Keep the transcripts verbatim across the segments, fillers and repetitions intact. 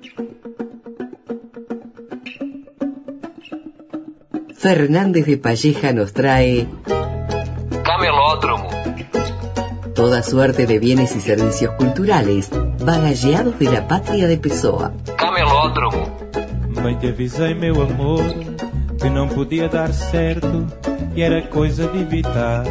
Fernández de Palleja nos trae Camelódromo. Toda suerte de bienes y servicios culturales, bagalleados de la patria de Pessoa. Camelódromo. Bem te avisei, meu amor, que não podia dar certo e era coisa de evitar.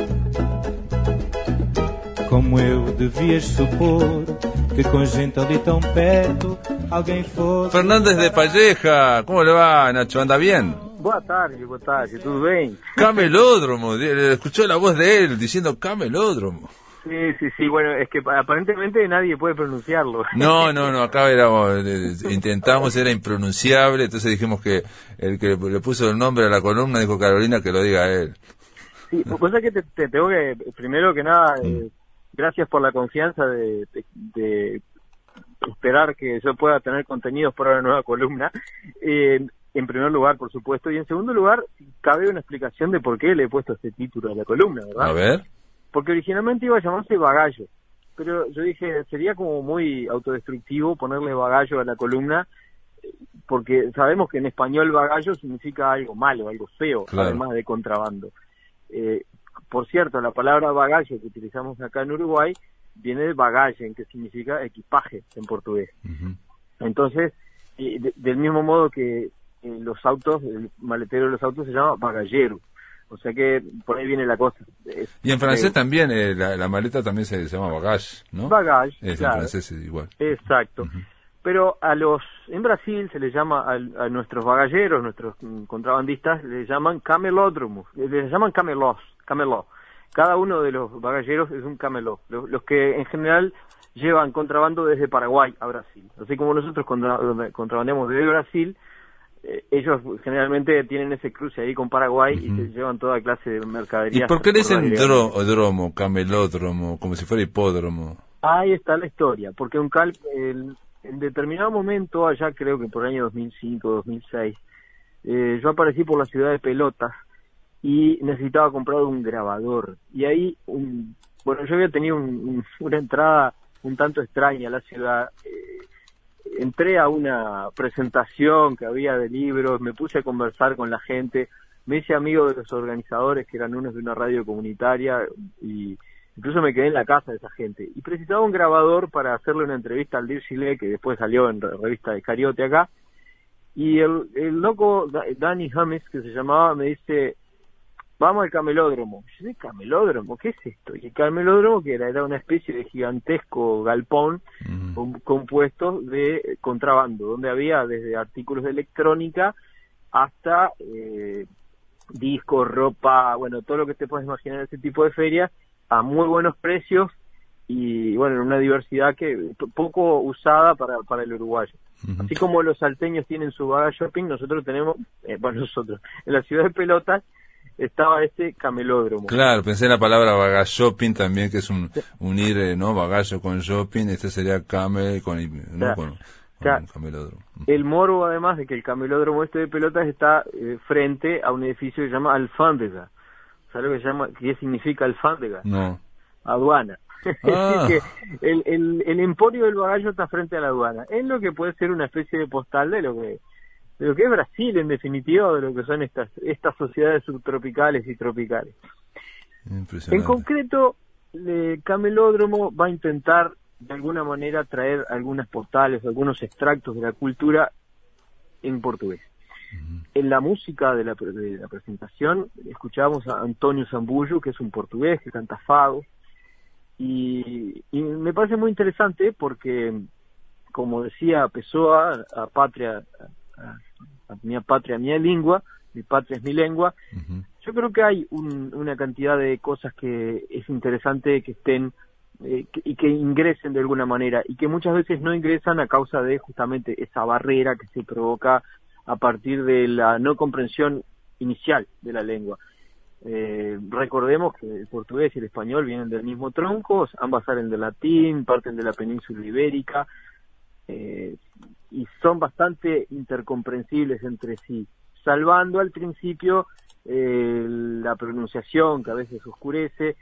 Como eu devias supor que com gente ali tão perto alguém fosse... Fernández de Palleja, ¿cómo le va, Nacho? ¿Anda bien? Boa tarde, boa tarde, tudo bem? Camelódromo, escuchó la voz de él diciendo Camelódromo. Sí, sí, sí, bueno, es que aparentemente nadie puede pronunciarlo. No, no, no, acá éramos, intentamos, era impronunciable, entonces dijimos que el que le puso el nombre a la columna dijo Carolina que lo diga él. Sí, cosa que te, te tengo que, primero que nada, eh, gracias por la confianza de, de, de esperar que yo pueda tener contenidos para una nueva columna. Eh, en primer lugar, por supuesto, y en segundo lugar, cabe una explicación de por qué le he puesto este título a la columna, ¿verdad? A ver. Porque originalmente iba a llamarse Bagallo, pero yo dije, sería como muy autodestructivo ponerle Bagallo a la columna, porque sabemos que en español Bagallo significa algo malo, algo feo, claro, además de contrabando. Eh, por cierto, la palabra bagallo que utilizamos acá en Uruguay viene de bagagen, que significa equipaje en portugués. Uh-huh. Entonces, eh, de, del mismo modo que eh, los autos, el maletero de los autos se llama bagallero. O sea que por ahí viene la cosa. Es, y en francés eh, también, eh, la, la maleta también se, se llama bagage, ¿no? Bagage, es, claro. En francés es igual. Exacto. Uh-huh. Pero a los, en Brasil se les llama a, a nuestros bagalleros, nuestros mm, contrabandistas, les llaman camelódromos, les llaman camelós, cameló. Cada uno de los bagalleros es un cameló. Los, los que en general llevan contrabando desde Paraguay a Brasil. Así como nosotros contra, contrabandemos desde Brasil, eh, ellos generalmente tienen ese cruce ahí con Paraguay uh-huh. y se llevan toda clase de mercaderías. ¿Y por qué le dicen dro, dromo, camelódromo, como si fuera hipódromo? Ahí está la historia, porque un cal, el, en determinado momento, allá creo que por el año dos mil cinco, dos mil seis, eh, yo aparecí por la ciudad de Pelotas y necesitaba comprar un grabador. Y ahí, un, bueno, yo había tenido un, un, una entrada un tanto extraña a la ciudad. Eh, entré a una presentación que había de libros, me puse a conversar con la gente, me hice amigo de los organizadores, que eran unos de una radio comunitaria, y incluso me quedé en la casa de esa gente. Y precisaba un grabador para hacerle una entrevista al Dir Chile, que después salió en la revista de Cariote acá. Y el, el loco, Danny James, que se llamaba, me dice... Vamos al camelódromo. Yo dije, ¿camelódromo? ¿Qué es esto? Y el camelódromo, que era, era una especie de gigantesco galpón mm. com, compuesto de contrabando, donde había desde artículos de electrónica hasta eh, discos, ropa, bueno, todo lo que te puedes imaginar en ese tipo de ferias, a muy buenos precios y, bueno, en una diversidad que poco usada para, para el uruguayo. Mm. Así como los salteños tienen su baga shopping, nosotros tenemos, eh, bueno, nosotros, en la ciudad de Pelotas, estaba este camelódromo. Claro, pensé en la palabra bagashopping también, que es un unir, eh, ¿no? Bagallo con shopping, este sería camel con, ¿no? Claro. con, con claro. camelódromo. El morbo, además, de que el camelódromo este de Pelotas está eh, frente a un edificio que se llama Alfándega. ¿Sabes lo que se llama? ¿Qué significa Alfándega? No. Aduana. Ah. Es decir, que el, el, el emporio del bagallo está frente a la aduana. Es lo que puede ser una especie de postal de lo que de lo que es Brasil, en definitiva, de lo que son estas estas sociedades subtropicales y tropicales. En concreto, el camelódromo va a intentar de alguna manera traer algunas postales, algunos extractos de la cultura en portugués. Uh-huh. En la música de la, de la presentación escuchábamos a Antonio Zambullo, que es un portugués que canta fado, y, y me parece muy interesante porque, como decía Pessoa, a patria... A, a mi patria, mi lengua, mi patria es mi lengua. Uh-huh. Yo creo que hay un, una cantidad de cosas que es interesante que estén eh, que, y que ingresen de alguna manera y que muchas veces no ingresan a causa de justamente esa barrera que se provoca a partir de la no comprensión inicial de la lengua. Eh, recordemos que el portugués y el español vienen del mismo tronco, ambas salen del latín, parten de la península ibérica, eh, y son bastante intercomprensibles entre sí, salvando al principio eh, la pronunciación que a veces oscurece,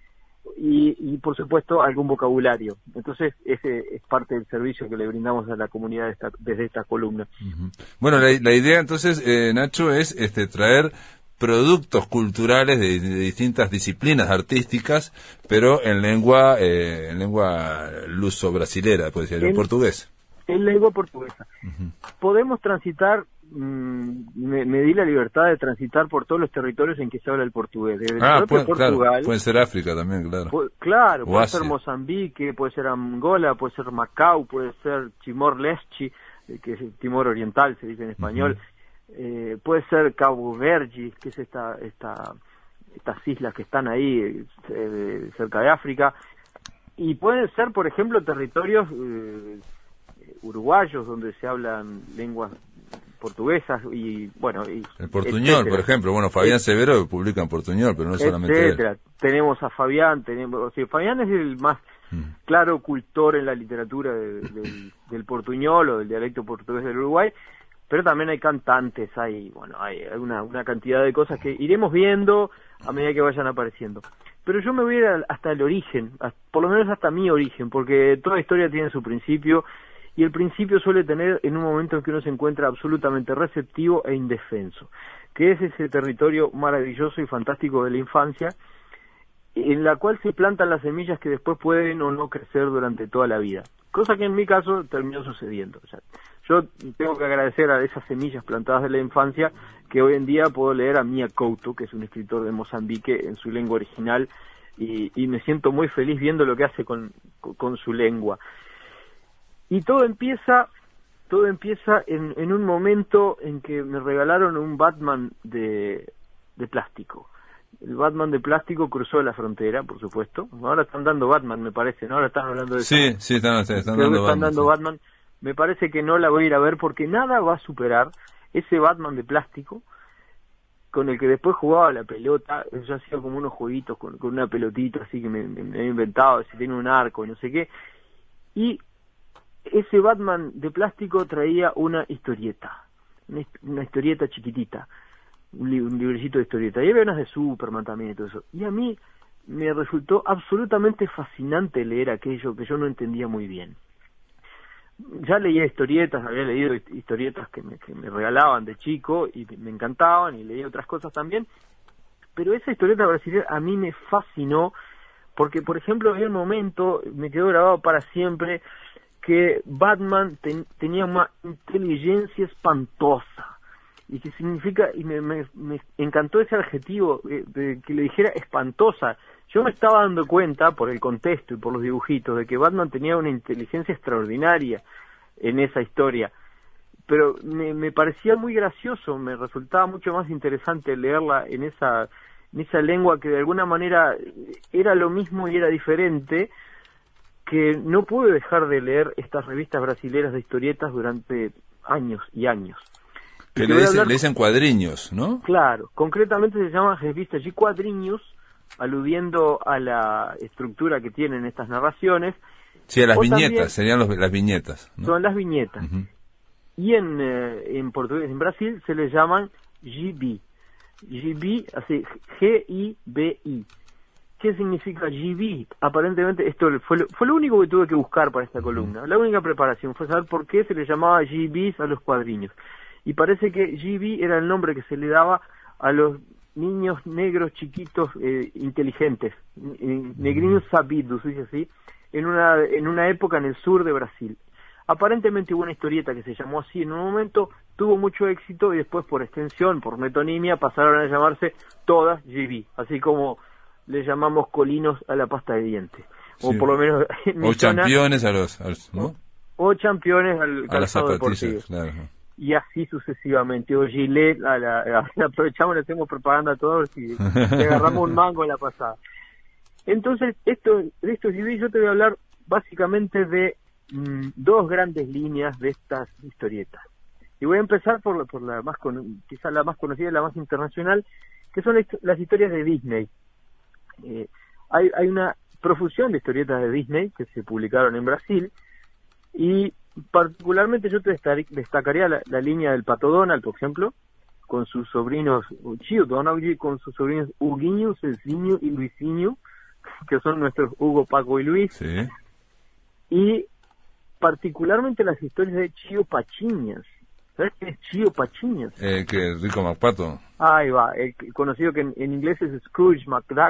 y, y por supuesto algún vocabulario. Entonces ese es parte del servicio que le brindamos a la comunidad de esta, desde esta columna. Uh-huh. Bueno, la, la idea entonces, eh, Nacho, es este traer productos culturales de, de distintas disciplinas artísticas, pero en lengua eh, en lengua luso-brasilera, puede ser, en portugués. En lengua portuguesa. Uh-huh. Podemos transitar, mmm, me, me di la libertad de transitar por todos los territorios en que se habla el portugués. Desde ah, el puede, Portugal, claro, puede ser África también, claro. Pu- claro, o puede Asia. ser Mozambique, puede ser Angola, puede ser Macao, puede ser Timor-Leste, eh, que es Timor Oriental, se dice en español. Uh-huh. Eh, puede ser Cabo Verde, que es esta, esta, estas islas que están ahí eh, cerca de África, y pueden ser, por ejemplo, territorios eh, uruguayos donde se hablan lenguas portuguesas y bueno y el portuñol, etcétera. Por ejemplo, bueno, Fabián Severo publica en portuñol, pero no es solamente él. Tenemos a Fabián, tenemos, o sea, Fabián es el más mm. claro cultor en la literatura de, de, del portuñol o del dialecto portugués del Uruguay. Pero también hay cantantes, hay, bueno, hay una, una cantidad de cosas que iremos viendo a medida que vayan apareciendo. Pero yo me voy a ir hasta el origen, por lo menos hasta mi origen, porque toda historia tiene su principio, y el principio suele tener en un momento en que uno se encuentra absolutamente receptivo e indefenso, que es ese territorio maravilloso y fantástico de la infancia, en la cual se plantan las semillas que después pueden o no crecer durante toda la vida. Cosa que en mi caso terminó sucediendo. O sea, yo tengo que agradecer a esas semillas plantadas de la infancia que hoy en día puedo leer a Mia Couto, que es un escritor de Mozambique, en su lengua original, y, y me siento muy feliz viendo lo que hace con, con, con su lengua. Y todo empieza, todo empieza en, en un momento en que me regalaron un Batman de, de plástico. El Batman de plástico cruzó la frontera, por supuesto. Ahora están dando Batman, me parece, ¿no? Ahora están hablando de... Sí, sí, están, están, están dando, están Batman, dando sí. Batman. Me parece que no la voy a ir a ver porque nada va a superar ese Batman de plástico con el que después jugaba la pelota. Yo hacía como unos jueguitos con, con una pelotita así que me, me, me había inventado, si tiene un arco y no sé qué. Y ese Batman de plástico traía una historieta, una, una historieta chiquitita. Un, li- un librecito de historieta, y había unas de Superman también y todo eso, y a mí me resultó absolutamente fascinante leer aquello que yo no entendía muy bien. Ya leía historietas, había leído historietas que me, que me regalaban de chico y me encantaban, y leí otras cosas también, pero esa historieta brasileña a mí me fascinó, porque por ejemplo había un momento, me quedó grabado para siempre, que Batman ten, tenía una inteligencia espantosa. Y que significa, y me, me, me encantó ese adjetivo, eh, de que le dijera espantosa. Yo me estaba dando cuenta, por el contexto y por los dibujitos, de que Batman tenía una inteligencia extraordinaria en esa historia. Pero me, me parecía muy gracioso, me resultaba mucho más interesante leerla en esa, en esa lengua que de alguna manera era lo mismo y era diferente, que no pude dejar de leer estas revistas brasileras de historietas durante años y años. Que le dicen, le dicen cuadriños, ¿no? Claro, concretamente se llama revistas de cuadriños, aludiendo a la estructura que tienen estas narraciones. Sí, a las o viñetas, también, serían los, las viñetas, ¿no? Son las viñetas. Uh-huh. Y en, eh, en portugués, en Brasil, se les llaman gibi. Gibi, así, G I B I. ¿Qué significa gibi? Aparentemente, esto fue lo, fue lo único que tuve que buscar para esta columna. La única preparación fue saber por qué se les llamaba gibis a los cuadriños. Y parece que G B era el nombre que se le daba a los niños negros chiquitos eh, inteligentes, negrinos sabidos, dice así, en una en una época en el sur de Brasil. Aparentemente hubo una historieta que se llamó así en un momento, tuvo mucho éxito y después por extensión, por metonimia, pasaron a llamarse todas G B, así como le llamamos colinos a la pasta de dientes. O sí. por lo menos... O championes a los... A los ¿no? O championes al a las zapatillas, deportivo. Claro. Y así sucesivamente, o Gillette, a la, a la aprovechamos y le hacemos propaganda a todos y le agarramos un mango en la pasada. Entonces, esto, de estos G B yo te voy a hablar básicamente de mmm, dos grandes líneas de estas historietas. Y voy a empezar por, por la más con, quizás la más conocida y la más internacional, que son las historias de Disney. Eh, hay, hay una profusión de historietas de Disney que se publicaron en Brasil, y particularmente yo te destacaría la, la línea del Pato Donald, por ejemplo, con sus sobrinos, Tio Donald, con sus sobrinos Huguinho, Cecinho y Luisinho, que son nuestros Hugo, Paco y Luis. Sí. Y particularmente las historias de Chío Pachiñas. ¿Sabes qué es Chío Pachiñas? Eh, que Rico McPato. Ahí va, el conocido que en, en inglés es Scrooge McDuck.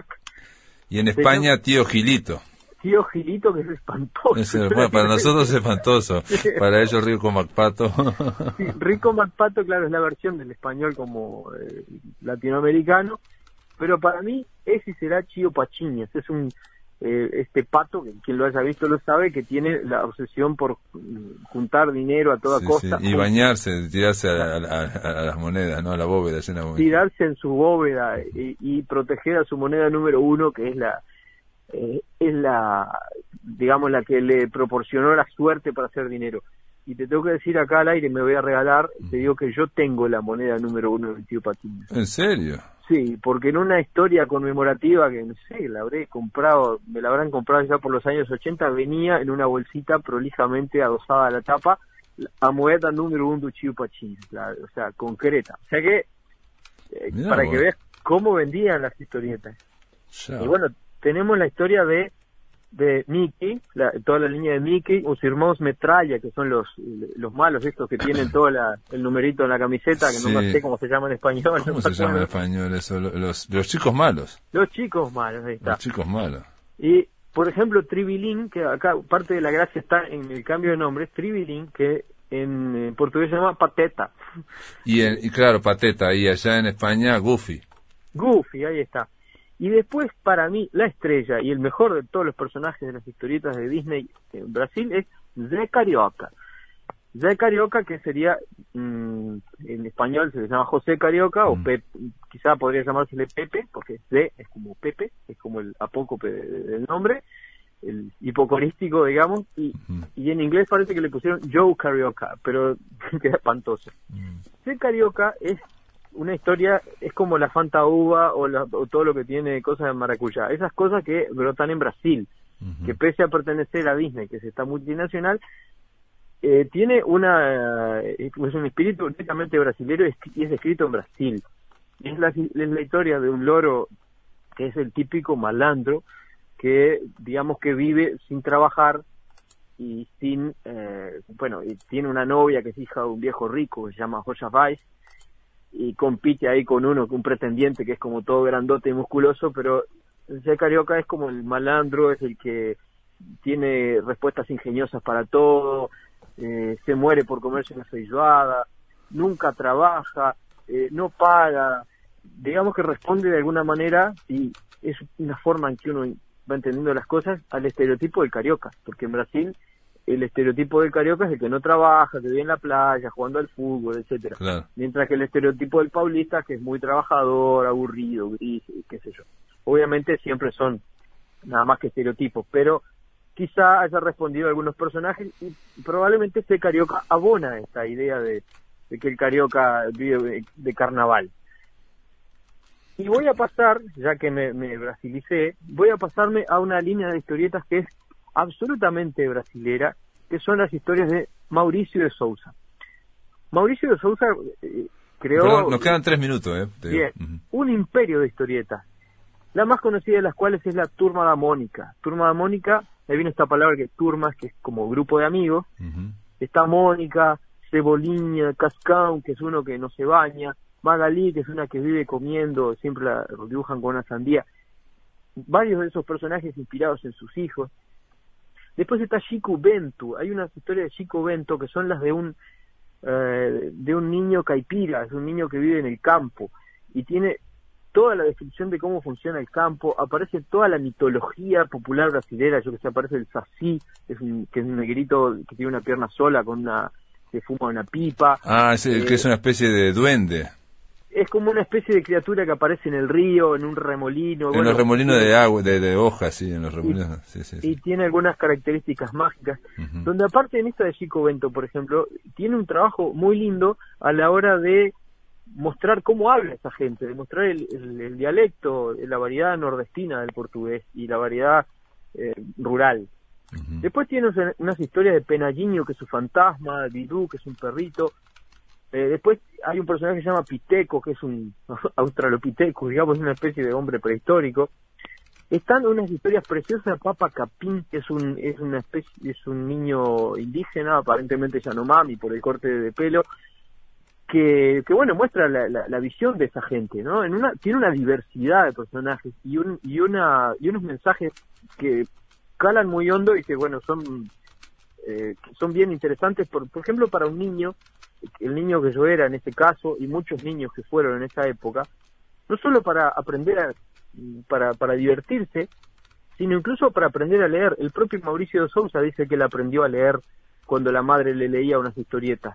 Y en España, Señor, Tío Gilito. Tío Gilito, que es espantoso. Es, bueno, para nosotros es espantoso, para ellos Rico McPato. Sí, Rico McPato, claro, es la versión del español como eh, latinoamericano, pero para mí ese será Chío Pachiñas. Es un eh, este pato, que quien lo haya visto lo sabe, que tiene la obsesión por juntar dinero a toda sí, costa. Sí. Y bañarse, tirarse a, a, a, a las monedas, ¿no? A la bóveda llena de monedas. Tirarse en su bóveda y, y proteger a su moneda número uno, que es la eh, es la, digamos, la que le proporcionó la suerte para hacer dinero. Y te tengo que decir acá al aire, me voy a regalar, te digo que yo tengo la moneda número uno del Tío Pachiñas. ¿En serio? Sí, porque en una historia conmemorativa que, no sé, la habré comprado, me la habrán comprado ya por los años ochenta, venía en una bolsita prolijamente adosada a la tapa, a moneda número uno del Tío Pachiñas, o sea, concreta. O sea que, eh, para vos. que veas cómo vendían las historietas. Ya. Y bueno, tenemos la historia de de Mickey, la, toda la línea de Mickey, os hermanos metralla, que son los los malos estos que tienen todo la, el numerito en la camiseta, que sí. no sé cómo se llama en español. ¿Cómo no se llama en español eso? Los, los chicos malos. Los chicos malos, ahí está. Los chicos malos. Y, por ejemplo, Tribilín, que acá parte de la gracia está en el cambio de nombre, Tribilín, que en, en portugués se llama Pateta. Y, en, y claro, Pateta, y allá en España, Goofy. Goofy, ahí está. Y después, para mí, la estrella y el mejor de todos los personajes de las historietas de Disney en Brasil es Zé Carioca. Zé Carioca, que sería, mmm, en español se le llama José Carioca, mm. o Pepe, quizá podría llamársele Pepe, porque Zé es como Pepe, es como el apócope del nombre, el hipocorístico, digamos, y, mm. y en inglés parece que le pusieron Joe Carioca, pero queda espantoso. Mm. Zé Carioca es una historia, es como la Fanta Uva o, la, o todo lo que tiene cosas de maracuyá. Esas cosas que brotan en Brasil, uh-huh. que pese a pertenecer a Disney, que es esta multinacional, eh, tiene una es un espíritu netamente brasilero y es escrito en Brasil. Es la, es la historia de un loro que es el típico malandro, que digamos que vive sin trabajar y sin, eh, bueno, y tiene una novia que es hija de un viejo rico que se llama Joja Weiss, y compite ahí con uno, un pretendiente que es como todo grandote y musculoso, pero Zé Carioca es como el malandro, es el que tiene respuestas ingeniosas para todo, eh, se muere por comerse una feijoada, nunca trabaja, eh, no paga, digamos que responde de alguna manera, y es una forma en que uno va entendiendo las cosas, al estereotipo del carioca, porque en Brasil el estereotipo del carioca es el que no trabaja, que vive en la playa, jugando al fútbol, etcétera. Claro. Mientras que el estereotipo del paulista, que es muy trabajador, aburrido, gris, qué sé yo. Obviamente siempre son nada más que estereotipos, pero quizá haya respondido a algunos personajes y probablemente este carioca abona esta idea de, de que el carioca vive de, de carnaval. Y voy a pasar, ya que me, me brasilicé, voy a pasarme a una línea de historietas que es absolutamente brasilera, que son las historias de Mauricio de Sousa. Mauricio de Sousa eh, creó... Perdón, nos quedan tres minutos, ¿eh? Te bien, uh-huh. un imperio de historietas, la más conocida de las cuales es la Turma da Mónica. Turma da Mónica, ahí viene esta palabra que turmas, que es como grupo de amigos, uh-huh. está Mónica, Cebolinha, Cascão, que es uno que no se baña, Magalí, que es una que vive comiendo, siempre la dibujan con una sandía. Varios de esos personajes inspirados en sus hijos. Después está Chico Bento. Hay unas historias de Chico Bento que son las de un eh, de un niño caipira, es un niño que vive en el campo y tiene toda la descripción de cómo funciona el campo, aparece toda la mitología popular brasilera, yo que sé, aparece el Saci, es un, que es un negrito que tiene una pierna sola con una que fuma una pipa. Ah, es el, eh, que es una especie de duende. Es como una especie de criatura que aparece en el río, en un remolino. En bueno, los remolinos de agua, de, de hojas, sí, en los remolinos. Y, sí, sí, y sí. tiene algunas características mágicas, uh-huh. donde aparte en esta de Chico Bento, por ejemplo, tiene un trabajo muy lindo a la hora de mostrar cómo habla esa gente, de mostrar el, el, el dialecto, la variedad nordestina del portugués y la variedad eh, rural. Uh-huh. Después tiene unas historias de Penallinho, que es su fantasma, Didú, que es un perrito. Eh, después hay un personaje que se llama Piteco, que es un australopiteco, digamos, una especie de hombre prehistórico. Están unas historias preciosas. Papa Capín, que es un es una especie, es un niño indígena, aparentemente Yanomami por el corte de pelo, que, que bueno, muestra la, la, la visión de esa gente, ¿no? En una tiene una diversidad de personajes y un y una y unos mensajes que calan muy hondo y que bueno, son eh, son bien interesantes, por, por ejemplo, para un niño, el niño que yo era en ese caso y muchos niños que fueron en esa época, no solo para aprender a Para, para divertirse, sino incluso para aprender a leer. El propio Mauricio de Sousa dice que él aprendió a leer cuando la madre le leía unas historietas.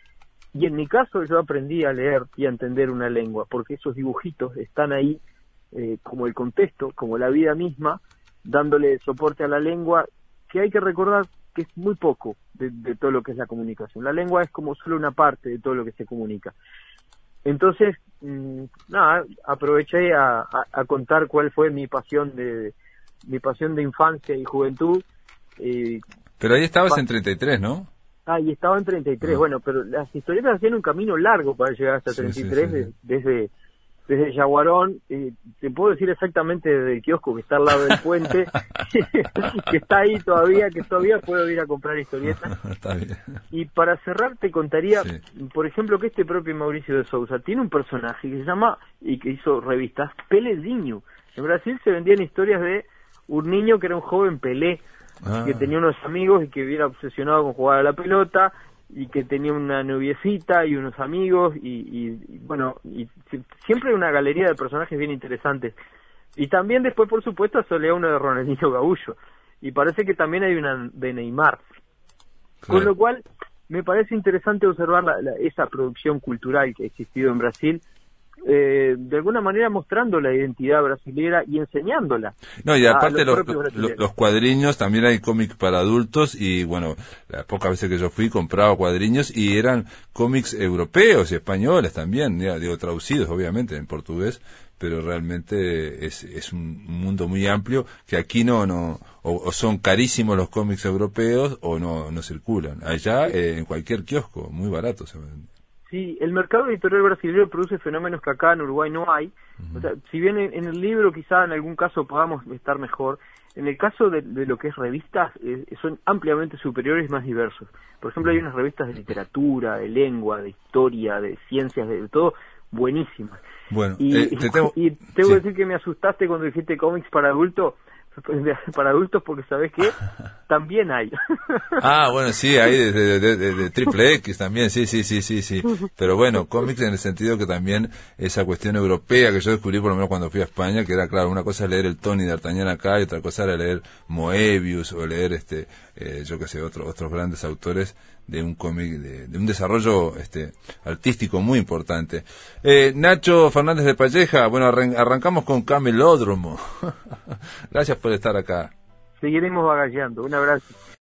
Y en mi caso yo aprendí a leer y a entender una lengua, porque esos dibujitos están ahí eh, como el contexto, como la vida misma, dándole soporte a la lengua, que hay que recordar que es muy poco de, de todo lo que es la comunicación. La lengua es como solo una parte de todo lo que se comunica. Entonces, mmm, nada, aproveché a, a, a contar cuál fue mi pasión de mi pasión de infancia y juventud. Eh, pero ahí estabas en treinta y tres, ¿no? Ah, y estaba en treinta y tres, ah. Bueno, pero las historietas hacían un camino largo para llegar hasta treinta y tres, sí, sí, sí. desde desde Yaguarón, eh, te puedo decir exactamente desde el kiosco que está al lado del puente, que está ahí todavía, que todavía puedo ir a comprar historietas. Está bien. Y para cerrar te contaría, sí. por ejemplo, que este propio Mauricio de Sousa tiene un personaje que se llama, y que hizo revistas, Pelezinho. En Brasil se vendían historias de un niño que era un joven Pelé, ah. que tenía unos amigos y que era obsesionado con jugar a la pelota, y que tenía una noviecita y unos amigos y, y, y bueno, y siempre una galería de personajes bien interesantes. Y también después, por supuesto, solía uno de Ronaldinho Gaúcho, y parece que también hay una de Neymar. Claro. Con lo cual, me parece interesante observar la, la, esa producción cultural que ha existido en Brasil, eh, de alguna manera mostrando la identidad brasilera y enseñándola. No, y aparte los, los, los cuadriños, también hay cómics para adultos, y bueno, las pocas veces que yo fui compraba cuadriños y eran cómics europeos y españoles también, ya, digo, traducidos obviamente en portugués, pero realmente es, es un mundo muy amplio que aquí no, no o, o son carísimos los cómics europeos o no, no circulan. Allá eh, en cualquier kiosco, muy barato se venden. Sí, el mercado editorial brasileño produce fenómenos que acá en Uruguay no hay. Uh-huh. O sea, si bien en, en el libro quizá en algún caso podamos estar mejor, en el caso de, de lo que es revistas, eh, son ampliamente superiores y más diversos. Por ejemplo, hay unas revistas de literatura, de lengua, de historia, de ciencias, de, de todo, buenísimas. Bueno, y, eh, te tengo, y tengo sí. que decir que me asustaste cuando dijiste cómics para adultos, para adultos, porque sabes que también hay. Ah, bueno, sí, hay de, de, de, de, de triple X también, sí, sí, sí, sí, sí. Pero bueno, cómics en el sentido que también esa cuestión europea que yo descubrí por lo menos cuando fui a España, que era claro, una cosa es leer el Tony D'Artagnan acá y otra cosa era leer Moebius o leer este, eh, yo qué sé, otro, otros grandes autores de un cómic, de, de un desarrollo este artístico muy importante. Eh, Nacho Fernández de Palleja, bueno, arran- arrancamos con Camelódromo. Gracias por estar acá. Seguiremos bagallando. Un abrazo.